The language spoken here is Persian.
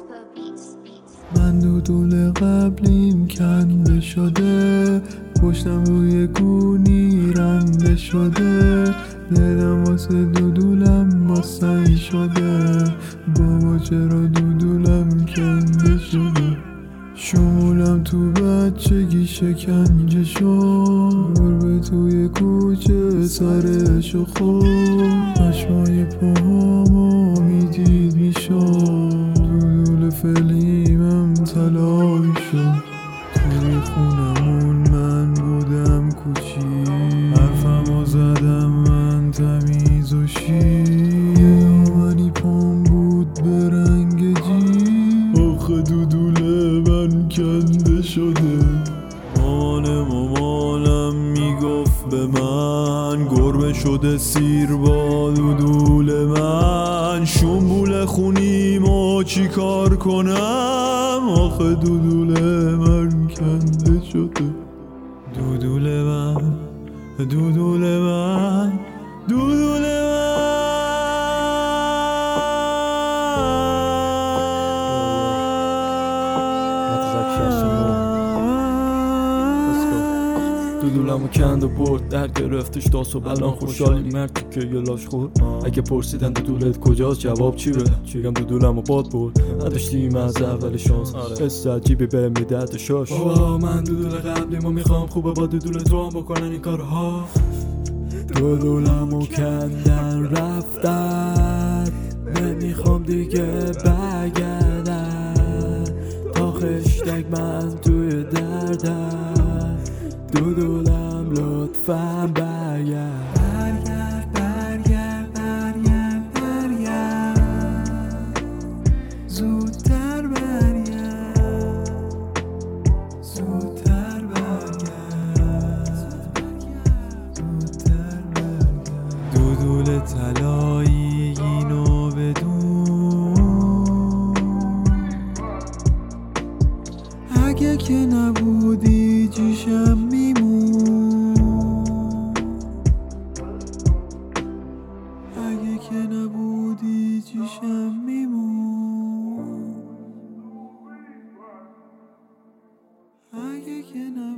من دودول قبلیم کنده شده، پشتم روی گونی رنده شده، دلم واسه دودولم باسنگ شده، بابا چرا دودولم کنده شده. شمولم تو بچگی شکنجه شد، گربه توی کوچه سرشو خورد، پشمای پاهامو میدید میشد، دودول فلیمم طلایی شد. توی خونمون من بودم کوچی، حرفمو زدم من تمیز و شیر، یه پام بود به رنگ جی، آخه دودول من کنده شده. مامانم میگفت به من، گربه شده سیر با دودول من، شنبول خونیمو چی کار کنم، آخه دودول من کنده شده. دودول من، دودول من، دودول من. دودولمو کند و برد در گرفتش تا صبح، الان خوشحالی مرد که یه لاش خورد. اگه پرسیدن دودولت کجاست جواب چی بدم؟ چیگم دودولمو باد برد، نداشتیم از اول شانس، حس عجیبی به میدد شاش. بابا من دودول قبلیمو میخوام، خوبه با دودول تو هم بکنن این کارها. دودولمو کندن رفتن، نمیخوام دیگه برگردن، تا خشتک من توی دردم، دودولم لطفاً برگرد. برگرد برگرد برگرد برگرد، زودتر برگرد، زودتر برگرد، زودتر برگرد. دودول طلایی اینو بدون، اگه که نبودی جیشم میمون، اگه که نبودی جیشم میمون، اگه که نبودی